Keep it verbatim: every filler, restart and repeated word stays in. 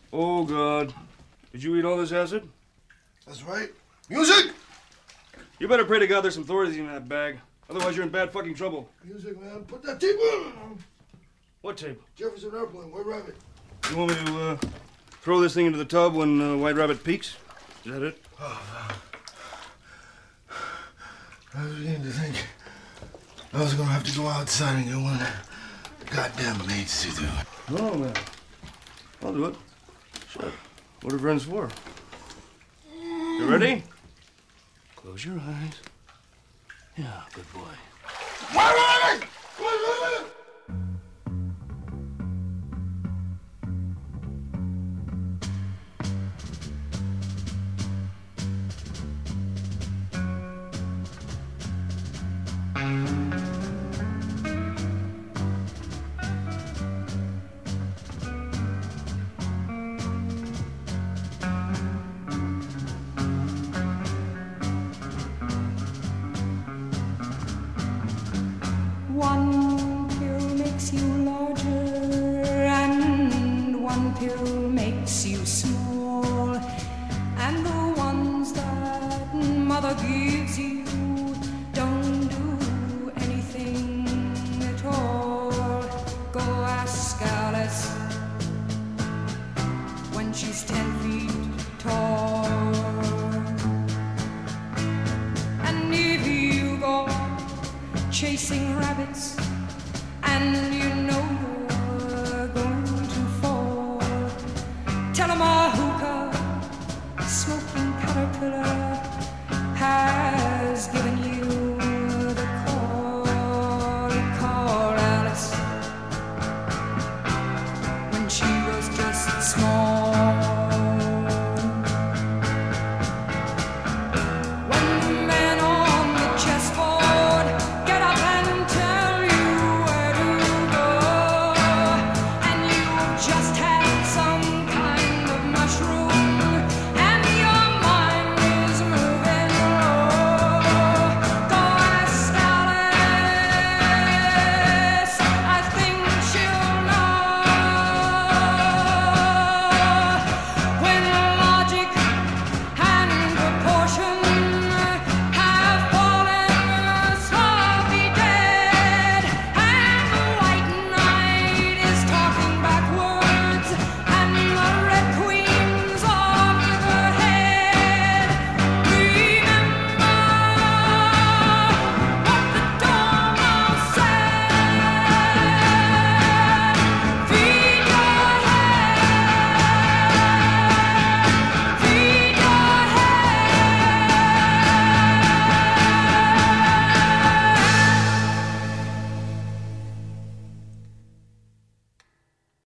Oh, God. Did you eat all this acid? That's right. Music! You better pray to God there's some Thorazine in that bag. Otherwise, you're in bad fucking trouble. Music, man. Put that tape on. What tape? Jefferson Airplane, White Rabbit. You want me to uh, throw this thing into the tub when uh, White Rabbit peaks? Is that it? Oh, I was beginning to think I was going to have to go outside and get one of the goddamn maids to do it. No, man. I'll do it. Shut. What are friends for? You ready? Close your eyes. Yeah, good boy. White Rabbit! White Rabbit! One pill makes you larger and one pill makes you small, and the ones that mother gives you don't do anything at all. Go ask Alice when she's ten feet tall. And if you go chasing rabbits and you know you're going to fall, tell 'em a hookah smoking caterpillar has given you the call. Call Alice when she was just small.